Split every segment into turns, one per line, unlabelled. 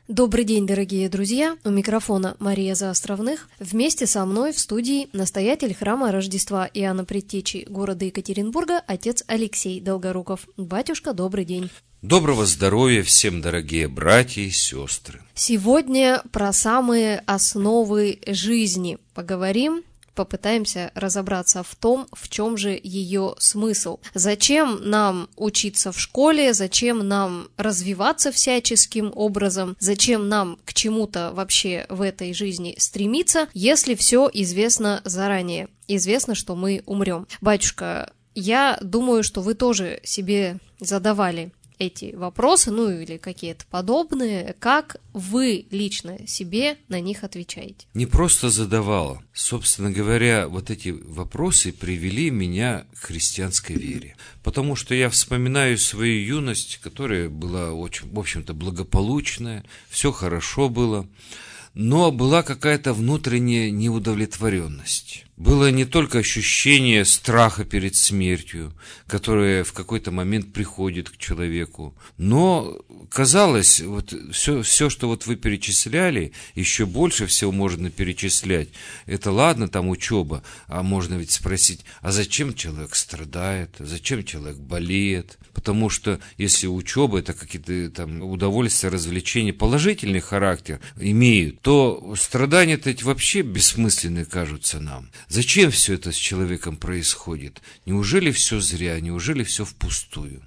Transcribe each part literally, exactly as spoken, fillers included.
Добрый день, дорогие друзья! У микрофона Мария Заостровных. Вместе со мной в студии настоятель храма Рождества Иоанна Предтечи города Екатеринбурга, отец Алексей Долгоруков. Батюшка, добрый день!
Доброго здоровья всем, дорогие братья и сестры!
Сегодня про самые основы жизни поговорим. Попытаемся разобраться в том, в чем же ее смысл. Зачем нам учиться в школе, зачем нам развиваться всяческим образом, зачем нам к чему-то вообще в этой жизни стремиться, если все известно заранее, известно, что мы умрем. Батюшка, я думаю, что вы тоже себе задавали эти вопросы, ну или какие-то подобные, как вы лично себе на них отвечаете?
Не просто задавала. Собственно говоря, вот эти вопросы привели меня к христианской вере. Потому что я вспоминаю свою юность, которая была очень, в общем-то, благополучная, все хорошо было, но была какая-то внутренняя неудовлетворенность. Было не только ощущение страха перед смертью, которое в какой-то момент приходит к человеку, но казалось, вот все, все, что вот вы перечисляли, еще больше всего можно перечислять. Это ладно, там учеба, а можно ведь спросить, а зачем человек страдает, зачем человек болеет? Потому что если учеба, это какие-то там удовольствия, развлечения, положительный характер имеют, то страдания-то эти вообще бессмысленные кажутся нам. Зачем все это с человеком происходит? Неужели все зря? Неужели все впустую?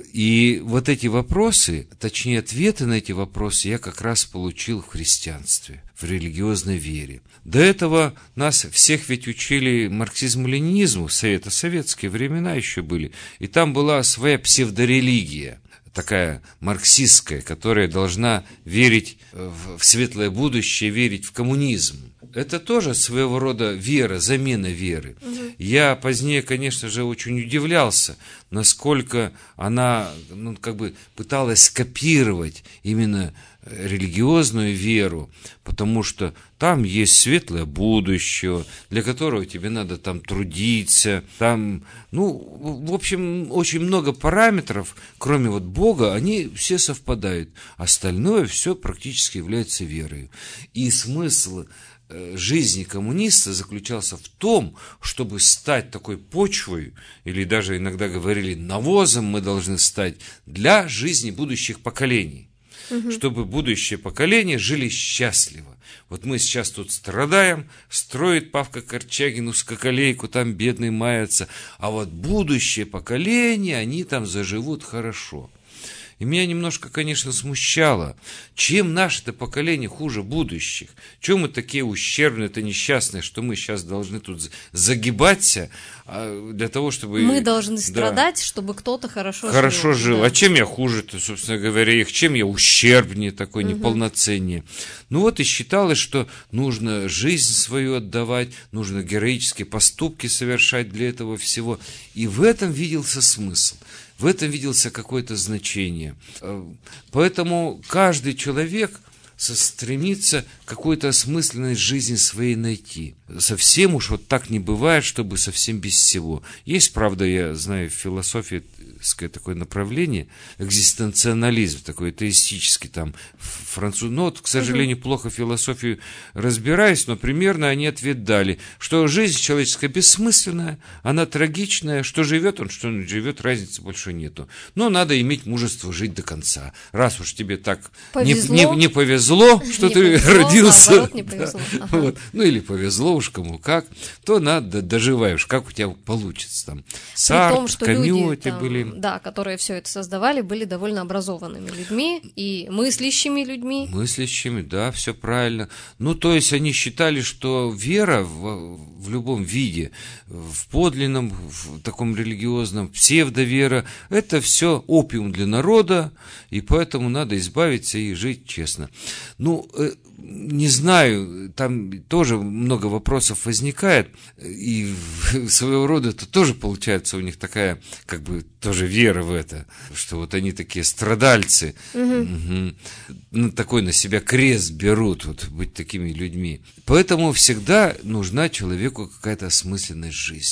И вот эти вопросы, точнее ответы на эти вопросы я как раз получил в христианстве, в религиозной вере. До этого нас всех ведь учили марксизму-ленинизму, это советские времена еще были, и там была своя псевдорелигия, такая марксистская, которая должна верить в светлое будущее, верить в коммунизм. Это тоже своего рода вера, замена веры. Угу. Я позднее, конечно же, очень удивлялся, насколько она, ну, как бы пыталась скопировать именно религиозную веру, потому что там есть светлое будущее, для которого тебе надо там трудиться, там, ну, в общем, очень много параметров, кроме вот Бога, они все совпадают, остальное все практически является верой. И смысл жизни коммуниста заключался в том, чтобы стать такой почвой, или даже иногда говорили навозом мы должны стать для жизни будущих поколений. Угу. Чтобы будущее поколение жили счастливо. Вот мы сейчас тут страдаем, строит Павка Корчагин узкоколейку, там бедный мается, а вот будущее поколение, они там заживут хорошо. И меня немножко, конечно, смущало, чем наше-то поколение хуже будущих, чем мы такие ущербные-то несчастные, что мы сейчас должны тут загибаться для того, чтобы...
Мы должны страдать, да, чтобы кто-то хорошо жил.
Хорошо жил. Да. А чем я хуже-то, собственно говоря, их? Чем я ущербнее, такой угу. неполноценнее? Ну вот и считалось, что нужно жизнь свою отдавать, нужно героические поступки совершать для этого всего. И в этом виделся смысл. В этом виделся какое-то значение. Поэтому каждый человек стремится какую-то осмысленность жизни своей найти. Совсем уж вот так не бывает, чтобы совсем без всего. Есть, правда, я знаю, в философии такое направление, экзистенциализм, такой атеистический, там, француз. Но, вот, к сожалению, угу. плохо философию разбираюсь, но примерно они ответ дали, что жизнь человеческая бессмысленная, она трагичная, что живет он, что он живет, разницы больше нету. Но надо иметь мужество жить до конца. Раз уж тебе так повезло. Не, не, не повезло, что не ты повезло, родился, наоборот, не повезло. Да, ага. вот, ну или повезло уж кому как, то надо доживаешь, как у тебя получится. Там Сартр, Камю эти были.
Да, которые все это создавали, были довольно образованными людьми и мыслящими людьми.
Мыслящими, да, все правильно. Ну, то есть они считали, что вера в, в любом виде, в подлинном, в таком религиозном, псевдовера, это все опиум для народа, и поэтому надо избавиться и жить честно. Ну, не знаю, там тоже много вопросов возникает, и своего рода это тоже получается у них такая, как бы, тоже вера в это, что вот они такие страдальцы, угу. Угу. Ну, такой на себя крест берут, вот, быть такими людьми. Поэтому всегда нужна человеку какая-то осмысленность жизни.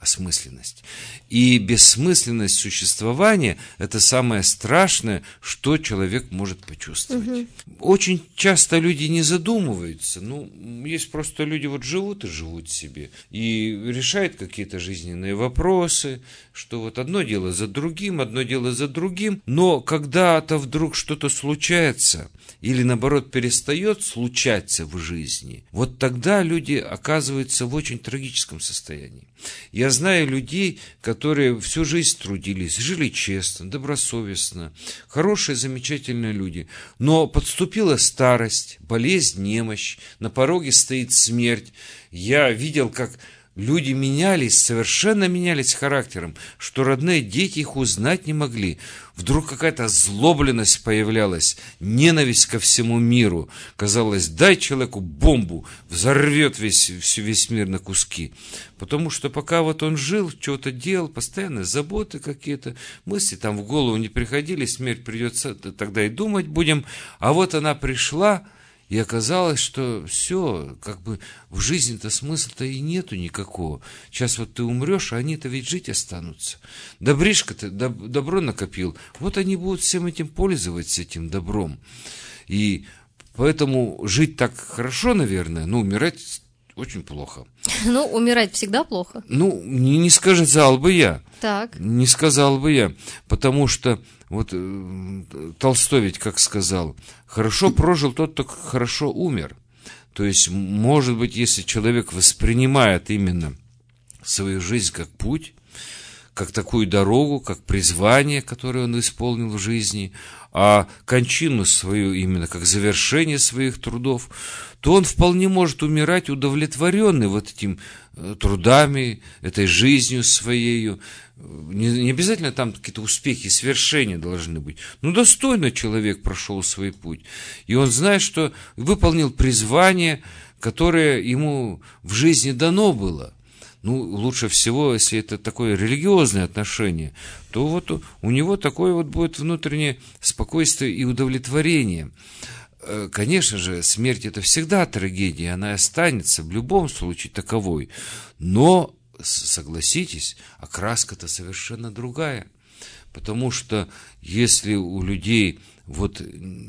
осмысленность. И бессмысленность существования – это самое страшное, что человек может почувствовать. Угу. Очень часто люди не задумываются. Ну, есть просто люди вот живут и живут себе, и решают какие-то жизненные вопросы, что вот одно дело за другим, одно дело за другим, но когда-то вдруг что-то случается, или наоборот перестает случаться в жизни, вот тогда люди оказываются в очень трагическом состоянии. Я знаю людей, которые всю жизнь трудились, жили честно, добросовестно, хорошие, замечательные люди, но подступила старость, болезнь, немощь, на пороге стоит смерть. Я видел, как люди менялись, совершенно менялись характером, что родные дети их узнать не могли. Вдруг какая-то озлобленность появлялась, ненависть ко всему миру. Казалось, дай человеку бомбу, взорвет весь, весь мир на куски. Потому что пока вот он жил, что-то делал, постоянно заботы какие-то, мысли там в голову не приходили, смерть придется, тогда и думать будем. А вот она пришла, и оказалось, что все, как бы в жизни-то смысла-то и нету никакого. Сейчас вот ты умрешь, а они-то ведь жить останутся. Добришка-то, доб- добро накопил, вот они будут всем этим пользоваться, этим добром. И поэтому жить так хорошо, наверное, но умирать очень плохо.
Ну, умирать всегда плохо.
Ну, не, не сказал бы я.
Так.
Не сказал бы я, потому что вот э, Толстой ведь как сказал, хорошо прожил тот, кто хорошо умер. То есть, может быть, если человек воспринимает именно свою жизнь как путь, как такую дорогу, как призвание, которое он исполнил в жизни, а кончину свою именно как завершение своих трудов, то он вполне может умирать удовлетворенный вот этим трудами, этой жизнью своею. Не, не обязательно там какие-то успехи, свершения должны быть. Но достойно человек прошел свой путь. И он знает, что выполнил призвание, которое ему в жизни дано было. Ну, лучше всего, если это такое религиозное отношение, то вот у него такое вот будет внутреннее спокойствие и удовлетворение. Конечно же, смерть – это всегда трагедия, она останется в любом случае таковой. Но, согласитесь, окраска-то совершенно другая. Потому что если у людей вот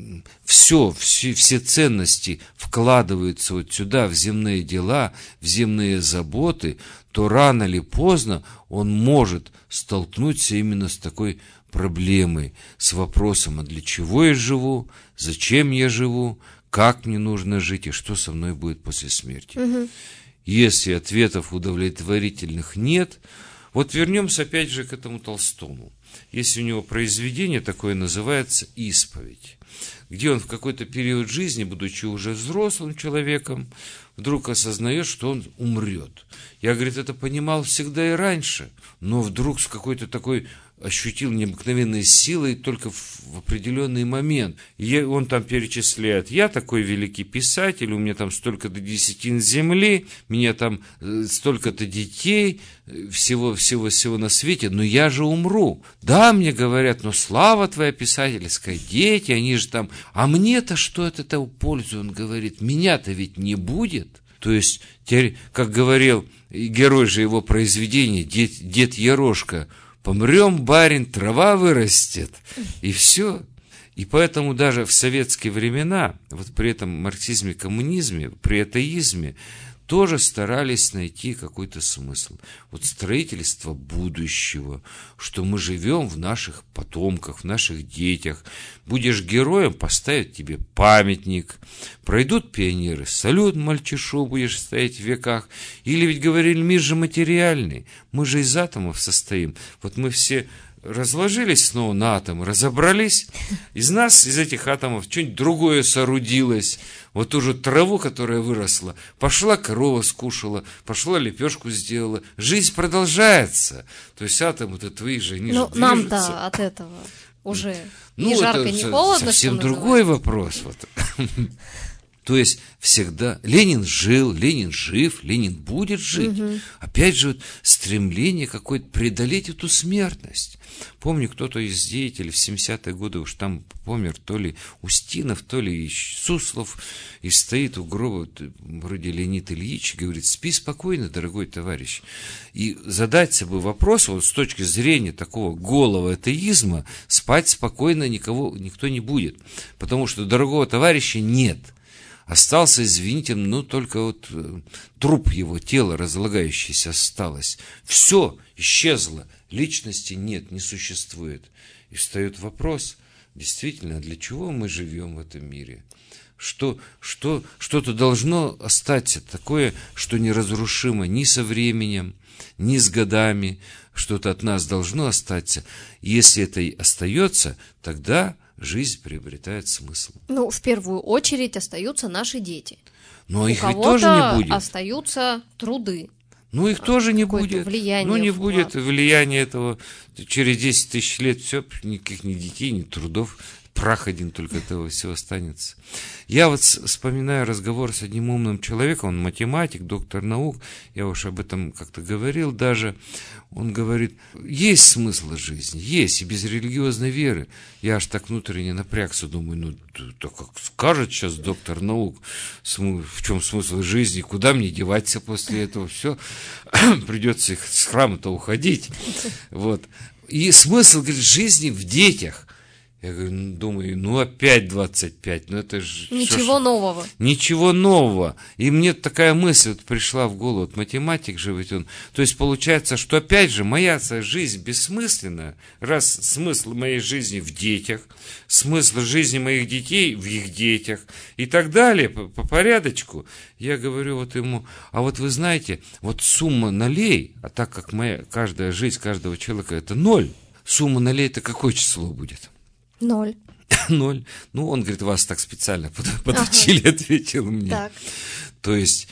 все, все, все ценности вкладываются вот сюда, в земные дела, в земные заботы, то рано или поздно он может столкнуться именно с такой проблемой, с вопросом, а для чего я живу, зачем я живу, как мне нужно жить и что со мной будет после смерти. Угу. Если ответов удовлетворительных нет, вот вернемся опять же к этому Толстому. Есть у него произведение такое, называется «Исповедь», где он в какой-то период жизни, будучи уже взрослым человеком, вдруг осознает, что он умрет. Я, говорит, это понимал всегда и раньше, но вдруг с какой-то такой ощутил необыкновенной силой только в, в определенный момент. И он там перечисляет: я такой великий писатель, у меня там столько-то десятин земли, меня там э, столько-то детей, всего-всего-всего на свете, но я же умру. Да, мне говорят, но слава твоя писательская, дети, они же там, а мне-то что от этого пользы, он говорит, меня-то ведь не будет. То есть, теперь, как говорил герой же его произведения, дед, дед Ерошка, помрем, барин, трава вырастет, и все. И поэтому даже в советские времена, вот при этом марксизме, коммунизме, при атеизме, тоже старались найти какой-то смысл. Вот строительство будущего, что мы живем в наших потомках, в наших детях. Будешь героем, поставят тебе памятник. Пройдут пионеры, салют мальчишу будешь стоять в веках. Или ведь говорили, мир же материальный, мы же из атомов состоим. Вот мы все разложились снова на атомы, разобрались, из нас, из этих атомов, что-нибудь другое соорудилось. Вот ту же траву, которая выросла, пошла корова скушала, пошла лепешку сделала. Жизнь продолжается. То есть атомы-то твои же, они
Но
же
нам-то
движутся.
от этого уже
ну,
не жарко,
это
не холодно,
совсем
что
другой вопрос. Вот. То есть всегда Ленин жил, Ленин жив, Ленин будет жить. Угу. Опять же, вот стремление какое-то преодолеть эту смертность. Помню, кто-то из деятелей в семидесятые годы уж там помер, то ли Устинов, то ли Суслов, и стоит у гроба вроде Леонид Ильич, и говорит: спи спокойно, дорогой товарищ. И задать себе вопрос, вот с точки зрения такого голого атеизма, спать спокойно никого, никто не будет, потому что дорогого товарища нет. Остался, извините, ну только вот труп его, тело разлагающееся осталось. Все исчезло, личности нет, не существует. И встает вопрос, действительно, для чего мы живем в этом мире? Что, что, что-то должно остаться такое, что неразрушимо ни со временем, ни с годами, что-то от нас должно остаться. Если это и остается, тогда жизнь приобретает смысл.
Ну, в первую очередь остаются наши дети.
Но их ведь тоже не будет.
Остаются труды.
Ну, их тоже не будет.
Влияние,
ну, не
вклад.
будет влияния этого. Через десять тысяч лет все, никаких ни детей, ни трудов. Прах один только этого всего останется. Я вот вспоминаю разговор с одним умным человеком, он математик, доктор наук, я уж об этом как-то говорил даже. Он говорит, есть смысл жизни, есть, и без религиозной веры. Я аж так внутренне напрягся, думаю, ну, так как скажет сейчас доктор наук, в чем смысл жизни, куда мне деваться после этого, все, придется их с храма-то уходить. Вот. И смысл, говорит, жизни в детях. Я говорю, думаю, ну опять двадцать пять, ну это же...
Ничего нового.
Ничего нового. И мне такая мысль вот пришла в голову, вот математик же ведь он. То есть получается, что опять же моя жизнь бессмысленна, раз смысл моей жизни в детях, смысл жизни моих детей в их детях и так далее, по, по порядочку. Я говорю вот ему, а вот вы знаете, вот сумма нолей, а так как моя, каждая жизнь каждого человека это ноль, сумма нолей это какое число будет?
Ноль.
Ноль. Ну, он, говорит, вас так специально подучили, ага. Ответил мне.
Так.
То есть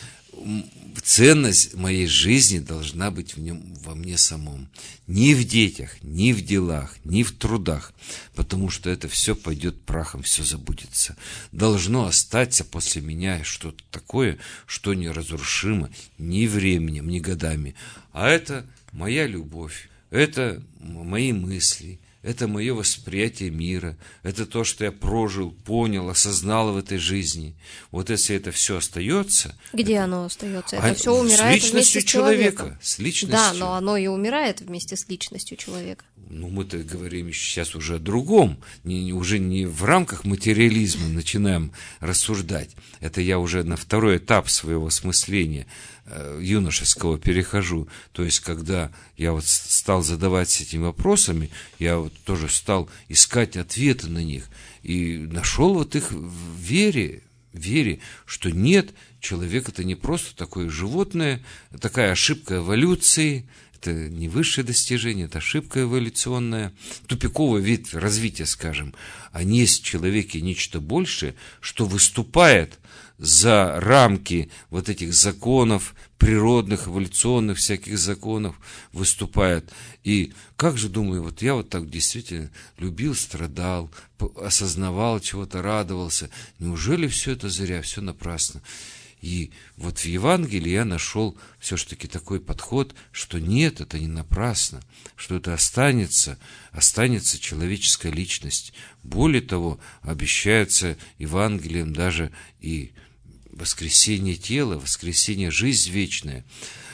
ценность моей жизни должна быть в нем, во мне самом. Ни в детях, ни в делах, ни в трудах. Потому что это все пойдет прахом, все забудется. Должно остаться после меня что-то такое, что неразрушимо ни временем, ни годами. А это моя любовь, это мои мысли. Это мое восприятие мира, это то, что я прожил, понял, осознал в этой жизни. Вот если это все остается...
Где
это...
оно остается? Это
а
все умирает
с
вместе с
человека,
человеком.
С личностью.
Да, но оно и умирает вместе с личностью человека.
Ну, мы-то говорим сейчас уже о другом, не, уже не в рамках материализма начинаем рассуждать. Это я уже на второй этап своего осмысления э, юношеского перехожу. То есть, когда я вот стал задаваться этими вопросами, я вот тоже стал искать ответы на них. И нашел вот их в вере, вере, что нет, человек это не просто такое животное, такая ошибка эволюции. Это не высшее достижение, это ошибка эволюционная, тупиковый вид развития, скажем. А есть в человеке нечто большее, что выступает за рамки вот этих законов, природных, эволюционных всяких законов, выступает. И как же, думаю, вот я вот так действительно любил, страдал, осознавал чего-то, радовался. Неужели все это зря, все напрасно? И вот в Евангелии я нашел все-таки такой подход, что нет, это не напрасно, что это останется, останется человеческая личность. Более того, обещается Евангелием даже и воскресение тела, воскресение жизнь вечная.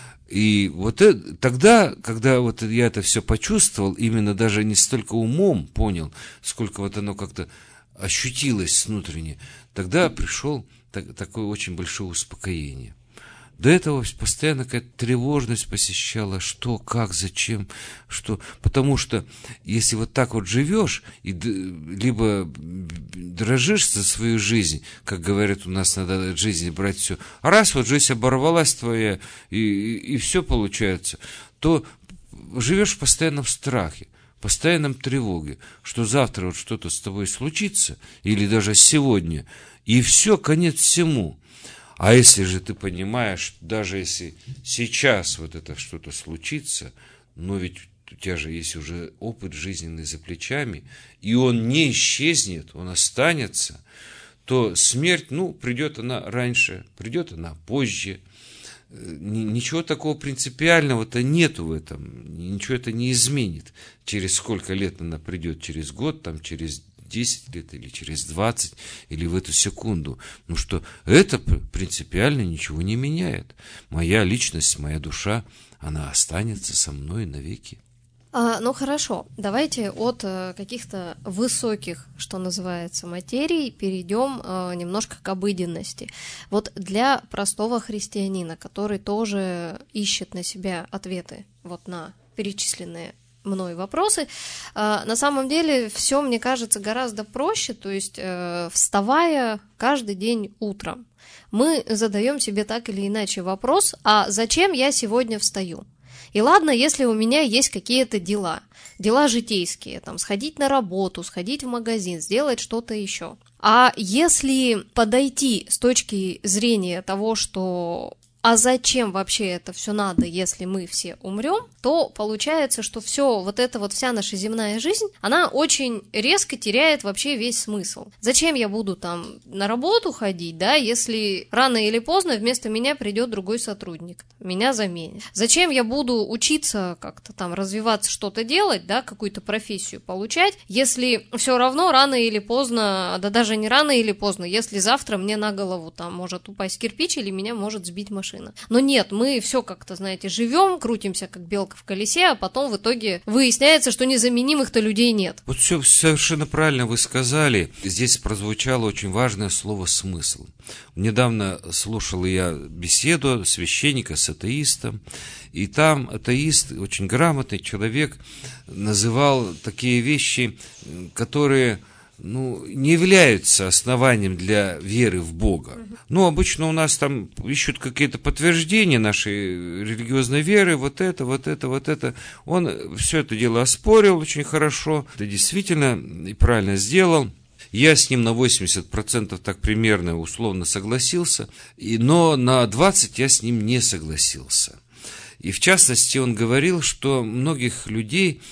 И вот это, тогда, когда вот я это все почувствовал, именно даже не столько умом понял, сколько вот оно как-то ощутилось внутренне, тогда пришел так, такое очень большое успокоение. До этого постоянно какая-то тревожность посещала, что, как, зачем, что. Потому что если вот так вот живешь, и либо дрожишь за свою жизнь, как говорят, у нас надо от жизни брать все, а раз вот жизнь оборвалась твоя, и, и, и все получается, то живешь в постоянном страхе, в постоянном тревоге, что завтра вот что-то с тобой случится, или даже сегодня, и все, конец всему. А если же ты понимаешь, даже если сейчас вот это что-то случится, но ведь у тебя же есть уже опыт жизненный за плечами, и он не исчезнет, он останется, что смерть, ну, придет она раньше, придет она позже. Ничего такого принципиального-то нету в этом, ничего это не изменит. Через сколько лет она придет, через год, там, через десять лет или через двадцать, или в эту секунду. Ну что, это принципиально ничего не меняет. Моя личность, моя душа, она останется со мной навеки.
А, ну хорошо, давайте от э, каких-то высоких, что называется, материй перейдем э, немножко к обыденности. Вот для простого христианина, который тоже ищет на себя ответы вот на перечисленные мной вопросы, э, на самом деле все, мне кажется, гораздо проще, то есть э, вставая каждый день утром, мы задаем себе так или иначе вопрос: а зачем я сегодня встаю? И ладно, если у меня есть какие-то дела, дела житейские, там, сходить на работу, сходить в магазин, сделать что-то еще. А если подойти с точки зрения того, что а зачем вообще это все надо, если мы все умрем, то получается, что все, вот эта вот вся наша земная жизнь, она очень резко теряет вообще весь смысл. Зачем я буду там на работу ходить, да, если рано или поздно вместо меня придет другой сотрудник, меня заменит? Зачем я буду учиться как-то там развиваться, что-то делать, да, какую-то профессию получать, если все равно рано или поздно, да даже не рано или поздно, если завтра мне на голову там может упасть кирпич или меня может сбить машина? Но нет, мы все как-то, знаете, живем, крутимся как белка в колесе, а потом в итоге выясняется, что незаменимых-то людей нет.
Вот все совершенно правильно вы сказали. Здесь прозвучало очень важное слово «смысл». Недавно слушал я беседу священника с атеистом, и там атеист, очень грамотный человек, называл такие вещи, которые... ну, не являются основанием для веры в Бога. Ну, обычно у нас там ищут какие-то подтверждения нашей религиозной веры, вот это, вот это, вот это. Он все это дело оспорил очень хорошо, это действительно и правильно сделал. Я с ним на восемьдесят процентов так примерно условно согласился, и, но на двадцать процентов я с ним не согласился. И в частности он говорил, что многих людей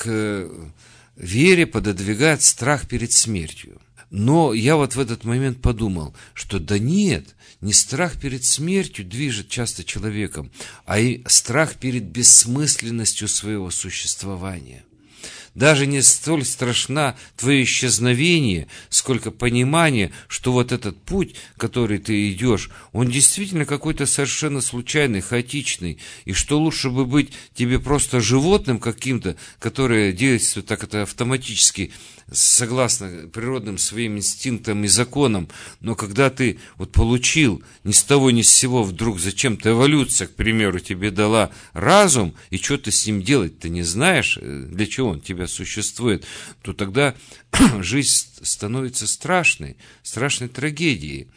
к вере пододвигает страх перед смертью. Но я вот в этот момент подумал, что да нет, не страх перед смертью движет часто человеком, а и страх перед бессмысленностью своего существования. Даже не столь страшна твое исчезновение, сколько понимание, что вот этот путь, который ты идешь, он действительно какой-то совершенно случайный, хаотичный, и что лучше бы быть тебе просто животным каким-то, которое действует так это автоматически, согласно природным своим инстинктам и законам, но когда ты вот получил ни с того ни с сего вдруг зачем-то эволюция, к примеру, тебе дала разум, и что ты с ним делать ты не знаешь, для чего он тебя существует, то тогда жизнь становится страшной, страшной трагедией.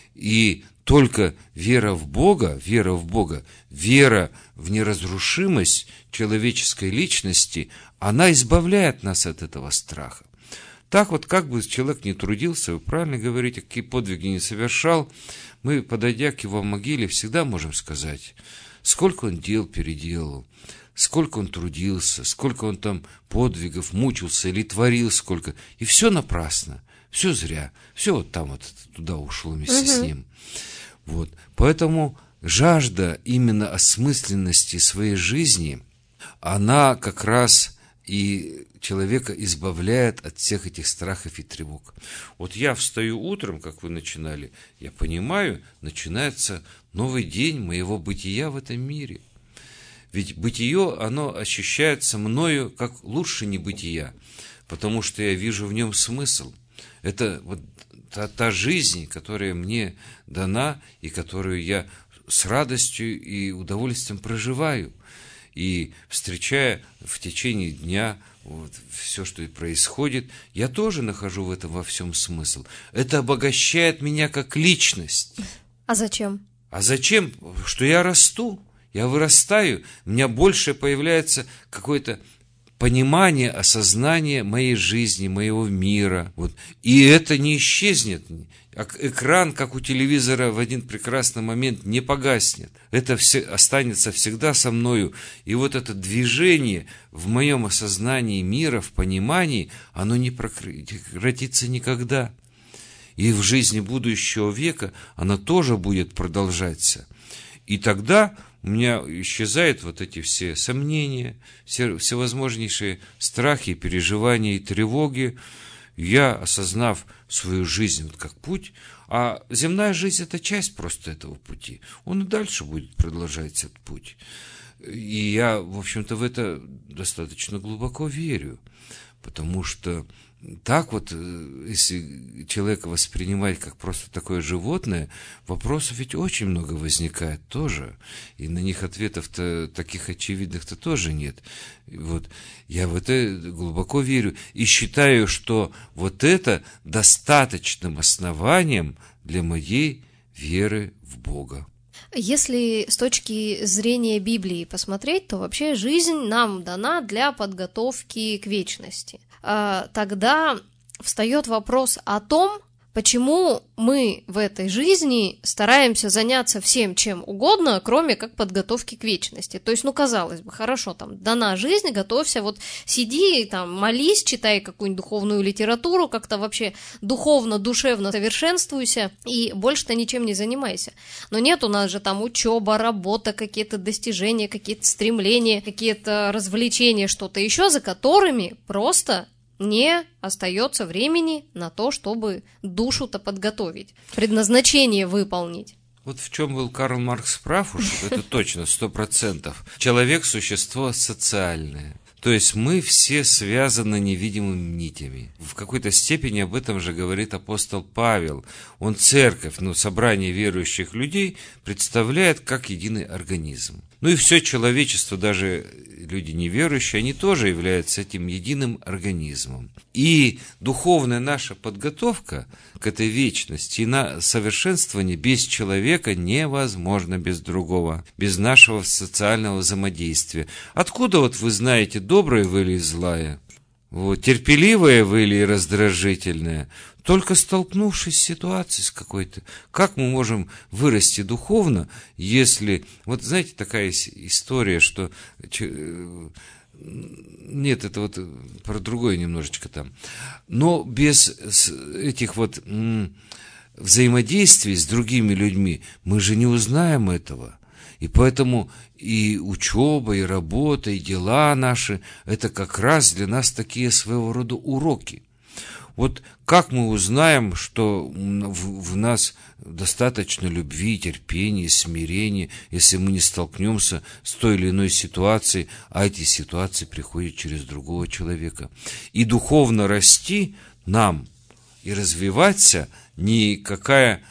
И только вера в Бога, вера в Бога, вера в неразрушимость человеческой личности, она избавляет нас от этого страха. Так вот, как бы человек ни трудился, вы правильно говорите, какие подвиги не совершал, мы, подойдя к его могиле, всегда можем сказать, сколько он дел переделал, сколько он трудился, сколько он там подвигов мучился или творил сколько, и все напрасно, все зря, все вот там вот туда ушло вместе с ним. Вот. Поэтому жажда именно осмысленности своей жизни, она как раз и человека избавляет от всех этих страхов и тревог. Вот я встаю утром, как вы начинали, я понимаю, начинается новый день моего бытия в этом мире. Ведь бытие, оно ощущается мною как лучше небытия, потому что я вижу в нем смысл. Это вот та, та жизнь, которая мне дана и которую я с радостью и удовольствием проживаю. И встречая в течение дня вот, все, что и происходит, я тоже нахожу в этом во всем смысл. Это обогащает меня как личность.
А зачем?
А зачем? Что я расту, я вырастаю, у меня больше появляется какое-то понимание, осознание моей жизни, моего мира. Вот. И это не исчезнет. Экран, как у телевизора, в один прекрасный момент не погаснет. Это все останется всегда со мною. И вот это движение в моем осознании мира, в понимании, оно не прекратится никогда. и в жизни будущего века она тоже будет продолжаться. И тогда у меня исчезают вот эти все сомнения, все, всевозможнейшие страхи, переживания и тревоги. Я, осознав свою жизнь вот как путь, а земная жизнь – это часть просто этого пути, он и дальше будет продолжать этот путь. И я, в общем-то, в это достаточно глубоко верю, потому что так вот, если человека воспринимать как просто такое животное, вопросов ведь очень много возникает тоже, и на них ответов-то таких очевидных-то тоже нет. Вот я в это глубоко верю и считаю, что вот это достаточным основанием для моей веры в Бога.
Если с точки зрения Библии посмотреть, то вообще жизнь нам дана для подготовки к вечности. Тогда встает вопрос о том, почему мы в этой жизни стараемся заняться всем чем угодно, кроме как подготовки к вечности. То есть, ну, казалось бы, хорошо, там, дана жизнь, готовься, вот сиди, там, молись, читай какую-нибудь духовную литературу, как-то вообще духовно, душевно совершенствуйся, и больше-то ничем не занимайся. Но нет, у нас же там учеба, работа, какие-то достижения, какие-то стремления, какие-то развлечения, что-то еще, за которыми просто не остается времени на то, чтобы душу-то подготовить, предназначение выполнить.
Вот в чем был Карл Маркс прав уж, это точно, сто процентов. Человек – существо социальное. То есть мы все связаны невидимыми нитями. В какой-то степени об этом же говорит апостол Павел. Он церковь, ну, собрание верующих людей представляет как единый организм. Ну и все человечество, даже люди неверующие, они тоже являются этим единым организмом. И духовная наша подготовка к этой вечности и на совершенствование без человека невозможно без другого, без нашего социального взаимодействия. Откуда вот вы знаете, доброе вы или злая? Вот, терпеливое вы или раздражительное? Только столкнувшись с ситуацией с какой-то. Как мы можем вырасти духовно, если... Вот знаете, такая история, что... Нет, это вот про другое немножечко там. Но без этих вот взаимодействий с другими людьми мы же не узнаем этого. И поэтому и учеба, и работа, и дела наши – это как раз для нас такие своего рода уроки. Вот как мы узнаем, что в, в нас достаточно любви, терпения, смирения, если мы не столкнемся с той или иной ситуацией, а эти ситуации приходят через другого человека. И духовно расти нам и развиваться никакая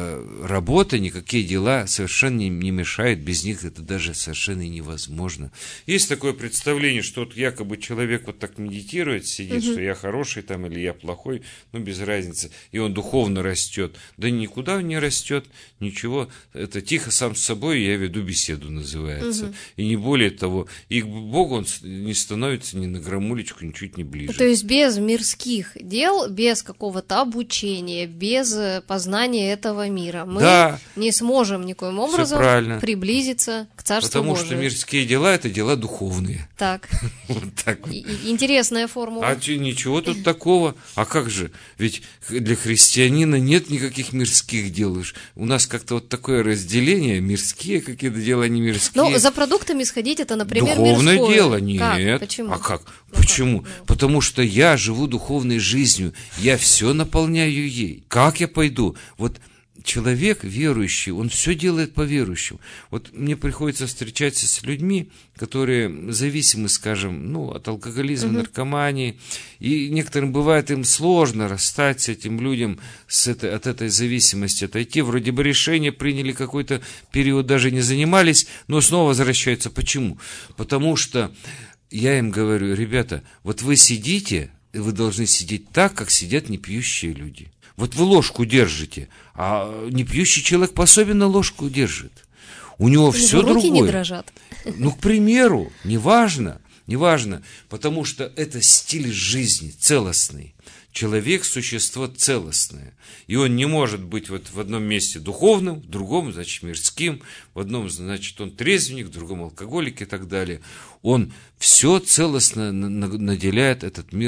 работа, никакие дела совершенно не, не мешают, без них это даже совершенно невозможно. Есть такое представление, что вот якобы человек вот так медитирует, сидит, угу. что я хороший там или я плохой, ну без разницы, и он духовно растет. Да никуда он не растет, ничего, это тихо сам с собой, я веду беседу, называется. Угу. И не более того, и к Богу он не становится ни на грамулечку, ничуть не ближе.
То есть без мирских дел, без какого-то обучения, без познания этого мира. Мы да, не сможем никоим образом приблизиться к Царству
Потому
Божию.
Потому что мирские дела – это дела духовные.
Так.
Вот так вот.
Интересная формула.
А ничего тут такого. А как же? Ведь для христианина нет никаких мирских дел. У нас как-то вот такое разделение. Мирские какие-то дела, не мирские.
Ну, за продуктами сходить – это, например,
духовное
мирское.
дело. Нет.
Как? Почему?
А как?
Ну,
Почему?
как? Ну.
Потому что я живу духовной жизнью. Я все наполняю ей. Как я пойду? Вот человек верующий, он все делает по верующему. Вот мне приходится встречаться с людьми, которые зависимы, скажем, ну, от алкоголизма, uh-huh. наркомании, и некоторым бывает им сложно расстать с этим людям, с этой, от этой зависимости отойти. Вроде бы решение приняли, какой-то период даже не занимались, но снова возвращаются. Почему? Потому что я им говорю, ребята, вот вы сидите, и вы должны сидеть так, как сидят непьющие люди. Вот вы ложку держите, а непьющий человек по-особенно ложку держит. У него у все другое. Руки
не дрожат.
Ну, к примеру, неважно, неважно, потому что это стиль жизни целостный. Человек – существо целостное. И он не может быть вот в одном месте духовным, в другом, значит, мирским, в одном, значит, он трезвенник, в другом алкоголик и так далее. Он все целостно наделяет этот мир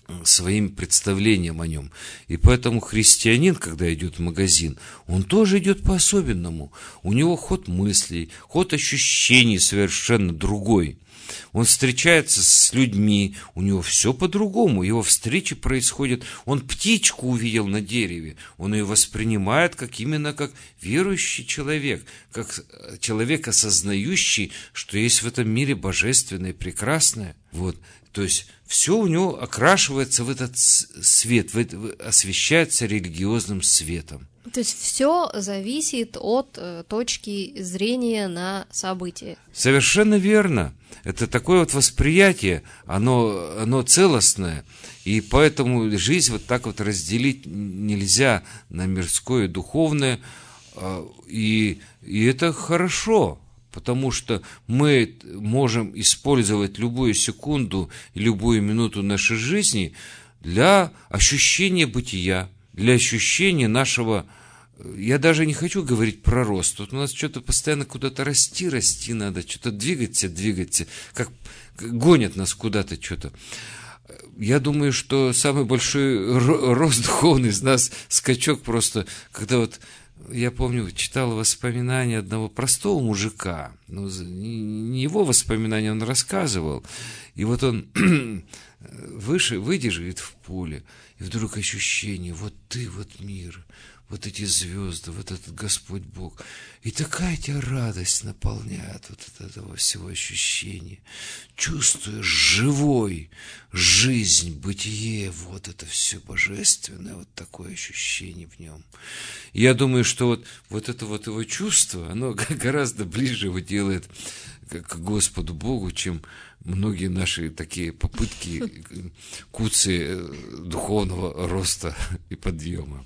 своим представлением о нем. И поэтому христианин, когда идет в магазин, он тоже идет по-особенному. У него ход мыслей, ход ощущений совершенно другой. Он встречается с людьми, у него все по-другому, его встречи происходят. Он птичку увидел на дереве, он ее воспринимает как именно как верующий человек, как человек, осознающий, что есть в этом мире божественное и прекрасное. Вот. То есть все у него окрашивается в этот свет, в это, освещается религиозным светом.
То есть все зависит от э, точки зрения на события.
Совершенно верно. Это такое вот восприятие, оно, оно целостное, и поэтому жизнь вот так вот разделить нельзя на мирское и духовное, и, и это хорошо. Потому что мы можем использовать любую секунду, любую минуту нашей жизни для ощущения бытия, для ощущения нашего... Я даже не хочу говорить про рост. Тут у нас что-то постоянно куда-то расти, расти надо, что-то двигаться, двигаться, как гонят нас куда-то что-то. Я думаю, что самый большой рост духовный из нас, скачок просто, когда вот... Я помню, читал воспоминания одного простого мужика. Ну, не его воспоминания, он рассказывал. И вот он выше, выйдешь, говорит, в поле, и вдруг ощущение, вот ты, вот мир, вот эти звезды, вот этот Господь Бог. И такая тебя радость наполняет вот от этого всего ощущения. Чувствуешь живой жизнь, бытие, вот это все божественное, вот такое ощущение в нем. Я думаю, что вот, вот это вот его чувство, оно гораздо ближе его делает к Господу Богу, чем многие наши такие попытки куцы духовного роста и подъема.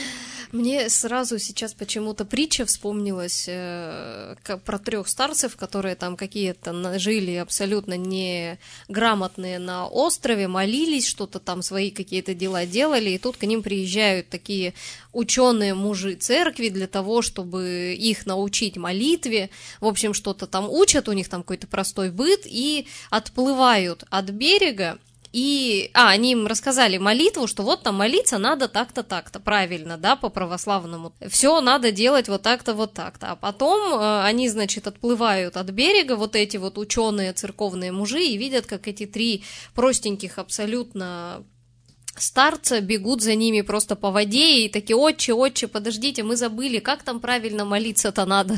Мне сразу сейчас почему-то притча вспомнилась э, про трех старцев, которые там какие-то жили абсолютно неграмотные на острове, молились, что-то там свои какие-то дела делали, и тут к ним приезжают такие ученые мужи церкви для того, чтобы их научить молитве, в общем, что-то там учат, у них там какой-то простой быт, и отплывают от берега. И, а, они им рассказали молитву, что вот там молиться надо так-то, так-то, правильно, да, по-православному. Все надо делать вот так-то, вот так-то. А потом э, они, значит, отплывают от берега, вот эти вот ученые церковные мужи, и видят, как эти три простеньких абсолютно старца бегут за ними просто по воде, и такие: отче, отче, подождите, мы забыли, как там правильно молиться-то надо.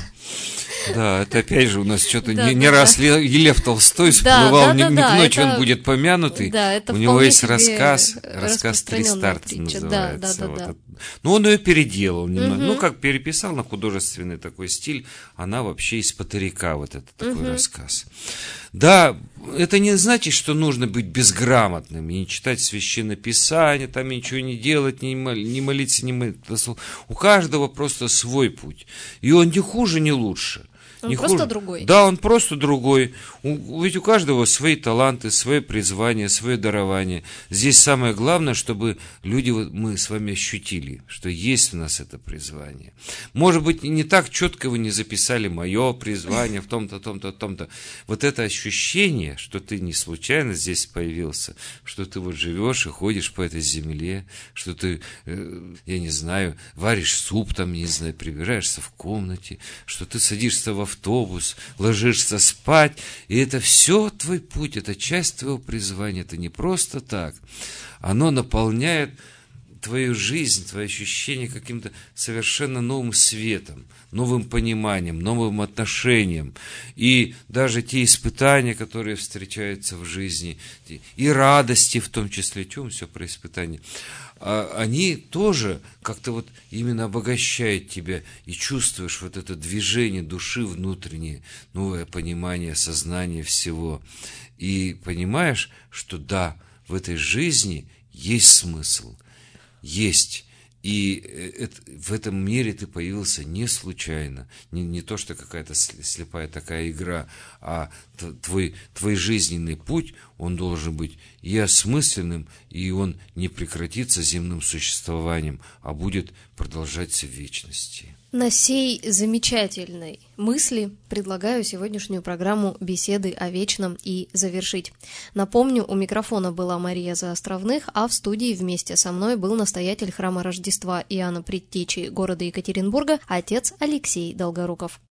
Да, это опять же у нас что-то
да,
не,
да,
не
да.
раз Лев Толстой всплывал,
да, да,
не,
да,
не ночью
это,
он будет помянутый,
да, это
у него есть
себе
рассказ, рассказ «Три старца»
притча.
называется.
Да, да,
вот
да,
это. Ну, он ее переделал немного,
угу.
ну, как переписал на художественный такой стиль, она вообще из Патерика, вот это такой угу. рассказ. Да, это не значит, что нужно быть безграмотным и не читать Священное Писание, там ничего не делать, не, мол, не молиться, не молиться. У каждого просто свой путь, и он не хуже, не лучше.
Он
не
просто
хуже.
другой.
Да, он просто другой. У, ведь у каждого свои таланты, свои призвания, свое дарование. Здесь самое главное, чтобы люди, мы с вами ощутили, что есть у нас это призвание. Может быть, не так четко вы не записали мое призвание в том-то, том-то, том-то. Вот это ощущение, что ты не случайно здесь появился, что ты вот живешь и ходишь по этой земле, что ты, я не знаю, варишь суп там, не знаю, прибираешься в комнате, что ты садишься в автобус, ложишься спать, и это все твой путь, это часть твоего призвания, это не просто так. Оно наполняет твою жизнь, твои ощущения каким-то совершенно новым светом, новым пониманием, новым отношением. И даже те испытания, которые встречаются в жизни, и радости в том числе, чем все про испытания, они тоже как-то вот именно обогащают тебя, и чувствуешь вот это движение души внутреннее, новое понимание, сознание всего. И понимаешь, что да, в этой жизни есть смысл, есть. И это, в этом мире ты появился не случайно, не, не то, что какая-то слепая такая игра, а твой, твой жизненный путь, он должен быть и осмысленным, и он не прекратится земным существованием, а будет продолжаться в вечности.
На сей замечательной мысли предлагаю сегодняшнюю программу «Беседы о вечном» и завершить. Напомню, у микрофона была Мария Заостровных, а в студии вместе со мной был настоятель храма Рождества Иоанна Предтечи города Екатеринбурга, отец Алексей Долгоруков.